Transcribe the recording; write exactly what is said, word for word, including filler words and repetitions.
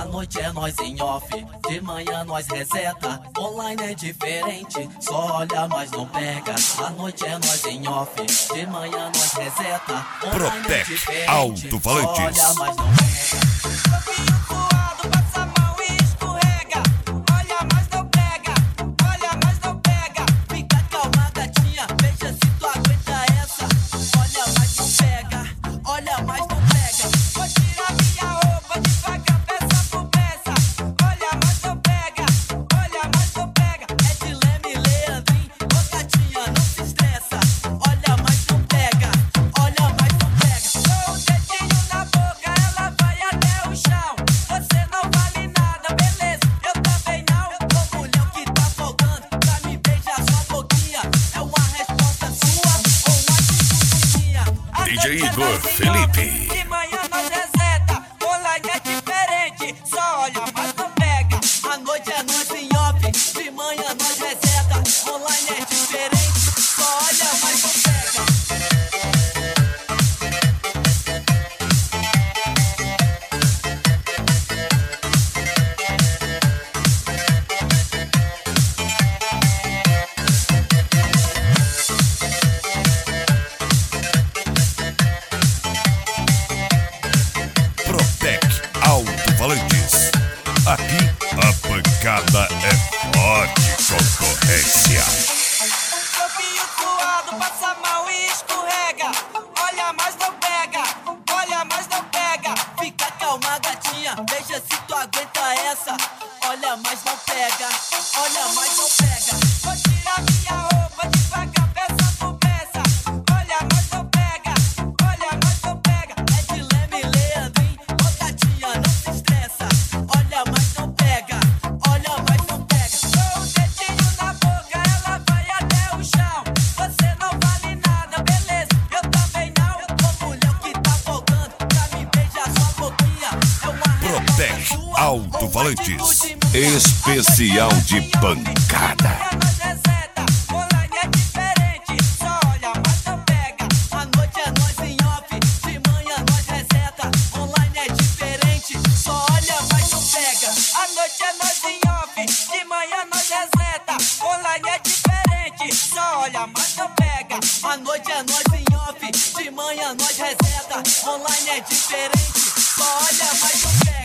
noite é nós em off, de manhã nós reseta. Online é diferente, só olha mas não pega. A noite é nós em off, de manhã nós reseta. Online é Protec diferente, Alto-Falantes. só olha mas não pega. Copinho suado, passa a mão e escorrega. Olha, mas não pega. Olha, mas não pega. Fica calma, gatinha, veja se tu aguenta essa. Olha mas não pega, olha mas não pega. Vou tirar minha roupa devagar, peça por peça. Olha, mas não pega. Olha, mas não pega. É de Leme, Leandrinho, ô gatinha, não se estressa. Olha mas não pega, olha mas não pega. Com o dedinho na boca, ela vai até o chão. Você não vale nada, beleza? Eu também não, tô mulher que tá faltando pra me beijar sua boquinha. É uma resposta sua ou uma atitude minha? D J Igor Felipe. De manhã nós reseta. Online é diferente, só olha, mas não pega. A noite é nós em off, de manhã nós reseta. Online é diferente, só olha mas não pega. Protec Alto-Falantes. Aqui a pancada é forte, concorrência. Copinho suado, passa mal e escorrega. Olha, mas não pega. Olha, mas não pega. Fica calma, gatinha, veja se tu aguenta essa. Olha mas não pega, olha mas não pega. Vou tirar minha roupa devagar, peça por peça. Olha, mas não pega. Olha, mas não pega. É de Leme, Leandrinho, ô gatinha, não se estressa. Olha mas não pega, olha mas não pega. Com o dedinho na boca, ela vai até o chão. Você não vale nada, beleza? Eu também não, tô mulher que tá faltando pra me beijar sua boquinha. É uma Protec resposta sua ou uma Alto-Falantes. atitude minha? Especial de pancada. Nós reseta. Online é diferente, só olha, mas não pega. A noite é nós em off, de manhã nós reseta. Online é diferente, só olha mas não pega. A noite é nós em off, de manhã nós reseta. Online é diferente, só olha, mas não pega. A noite é nós em off, de manhã nós reseta. Online é diferente, só olha mas não pega.